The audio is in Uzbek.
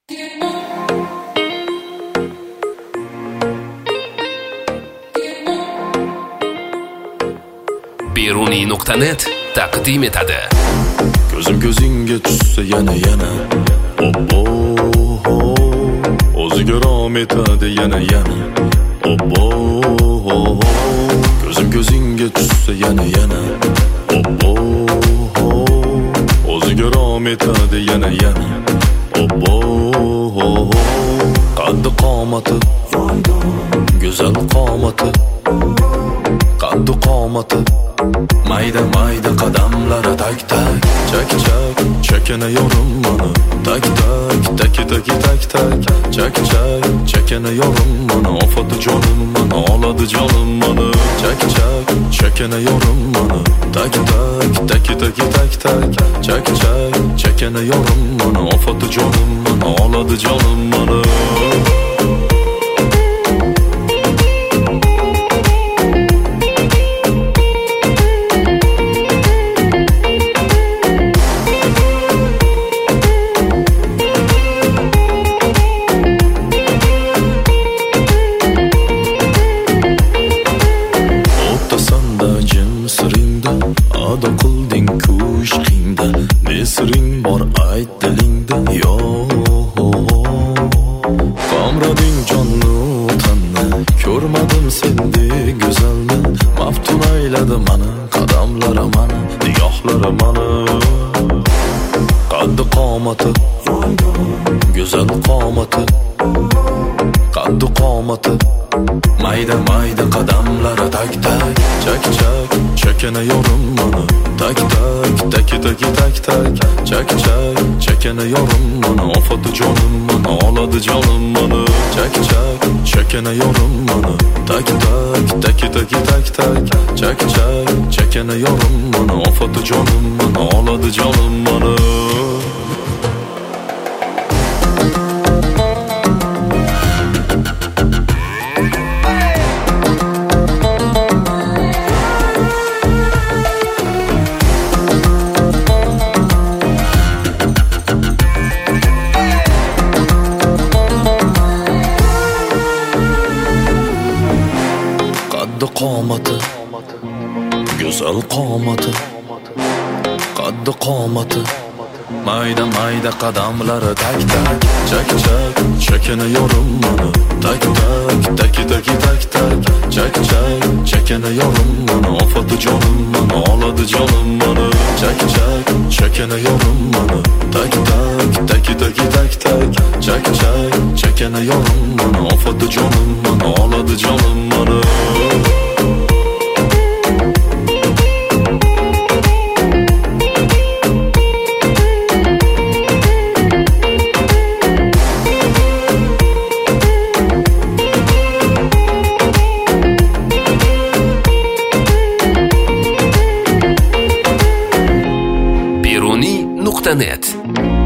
Beruniy.net taqdim etadi. Ko'zim ko'zingga tushsa yana Obbo o'ziga rom etadi yana Obbo ko'zim ko'zingga tushsa yana Obbo o'ziga rom etadi yana Obbo qaddi qomati go'zal qomati qaddi qomati mayda mayda qadamlari tak chak chakana yorim mana tak chak chakana yorim mana ofati jonim mana oladi jonim mana chak chakana yorim mana tak chak chakana yorim mana ofati jonim mana oladi jonim mana ado qilding kush qingda nesring bor ayt dilingda yo qamrading jonni tanni ko'rmadim sendek go'zalni maftun ayladi mana qadamlari mana nigohlari mana qaddi qomati go'zal qomati qaddi qomati mayda mayda qadamlari tak chak chakana yorim mana tak chak chakana yorim mana ofati jonim mana oladi jonim mana chak chakana yorim mana tak chak chakana yorim mana ofati jonim mana oladi jonim mana qomati go'zal qomati qaddi qomati mayda mayda qadamlari tak chak chakana yorim mana tak chak chakana yorim mana ofati jonim mana oladi jonim mana chak chakana yorim mana tak chak chakana yorim mana ofati jonim mana oladi jonim mana Beruniy.net